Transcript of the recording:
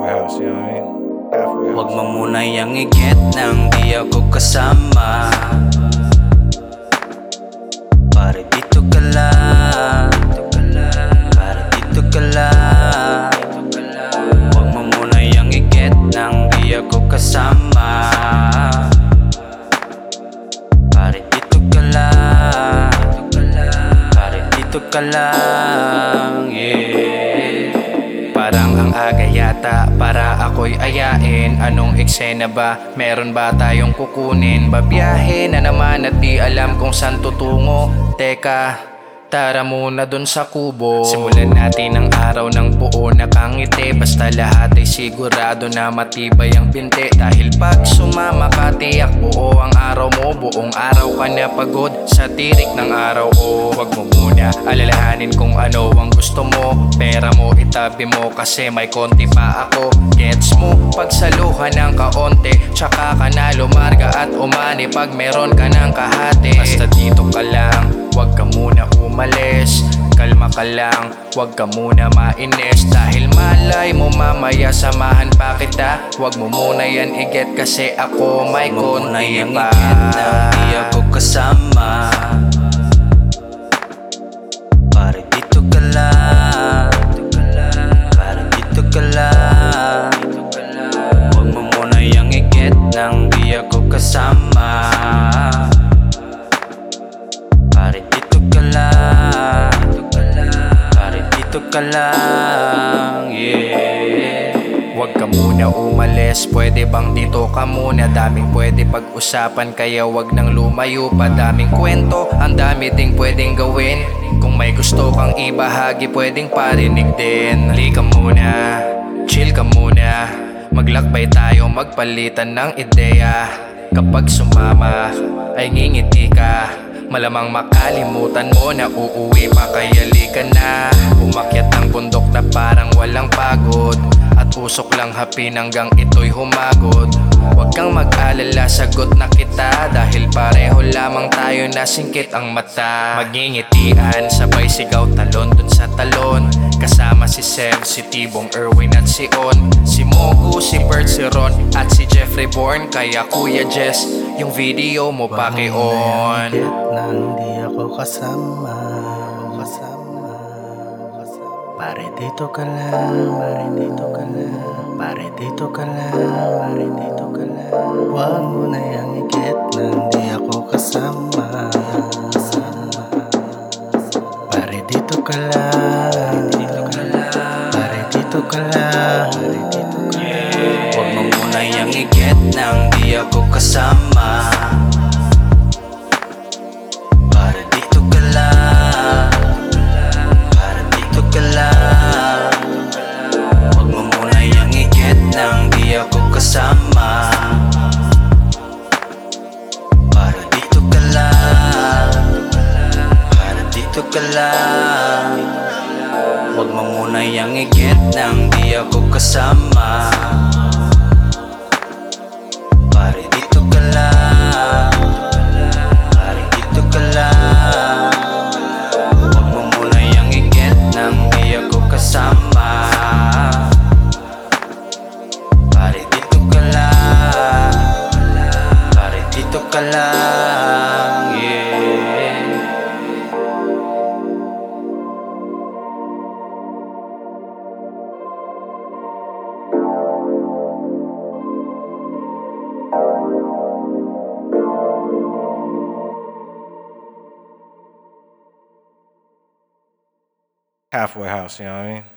Halfway house, you know what I mean? Halfway house. Huwag mo muna yang igit nang di ako kasama. Pare dito ka lang, pare dito ka lang. Huwag mo muna yang igit nang di ako kasama. Pare dito ka lang, pare dito ka lang, yeah. Parang ang aga yata para ako'y ayain. Anong eksena ba? Meron ba tayong kukunin? Babiyahe na naman at di alam kung saan tutungo. Teka, tara muna dun sa kubo. Simulan natin ang araw ng buo nakangiti. Basta lahat ay sigurado na matibay ang binti. Dahil pag sumama ka tiyak buo ang araw mo. Buong araw ka na pagod sa tirik ng araw. O wag mo muna alalahanin kung ano ang gusto mo. Pera mo itabi mo kasi may konti pa ako. Gets mo? Pagsaluhan ng kaonte, tsaka ka na lumarga at umani pag meron ka ng kahati. Basta dito ka lang, wag ka muna umalis. Kalma ka lang, wag ka muna mainis. Dahil malay mo mamaya samahan pa kita. Wag mo muna yan iget kasi ako may konti pa. Di ako kasama. Pare dito ka lang, pare dito ka lang. Wag mo muna yang iget nang di ako kasama. Pare dito ka lang, pare dito ka lang, yeah. Wag ka muna umalis, pwede bang dito ka muna? Daming pwede pag-usapan kaya wag nang lumayo pa. Daming kwento, ang dami ding pwedeng gawin. Kung may gusto kang ibahagi, pwedeng parinig din. Halika muna, chill ka muna. Maglakbay tayo, magpalitan ng ideya. Kapag sumama, ay ngingiti ka. Malamang makalimutan mo na uuwi pa kaya lika na. Umakyat ng bundok na parang walang pagod. At usok lang hapin hanggang ito'y humagod. Huwag kang mag-alala, sagot na kita. Dahil pareho lamang tayo na singkit ang mata. Magingitian, sabay sigaw talon dun sa talon. Kasama si Sev, si Tibong, Erwin at si On. Si Mogu, si Bert, si Ron at si Jeffrey Bourne. Kaya Kuya Jess, yung video mo paki-on. Nang di ako kasama. Pare dito ka lang, pare dito ka lang, pare dito ka lang, pare dito ka lang. Huwag mo na yang igit nang di ako kasama. Pare dito ka lang, pare dito ka lang, pare dito ka lang. Huwag mo muna yang igit nang di ako kasama. Pare dito ka lang, pare dito ka lang. Huwag mo muna yang igit nang di ako kasama. Pare dito ka lang, pare dito ka lang. Huwag mo muna yang igit nang di ako kasama. Pare dito ka lang, pare dito ka lang. Huwag mo muna yang igit nang di ako kasama. Pare dito ka lang, pare dito ka lang, yeah. Halfway house, you know what I mean?